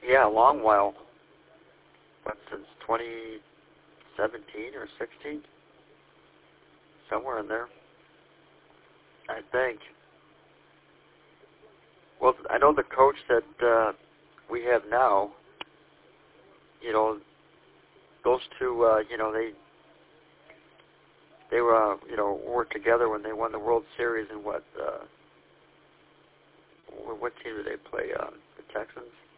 Yeah, a long while. What, since 2017 or 16? Somewhere in there, I think. Well, I know the coach that we have now, you know, those two, you know, they were, you know, worked together when they won the World Series. And what team did they play? The Texans.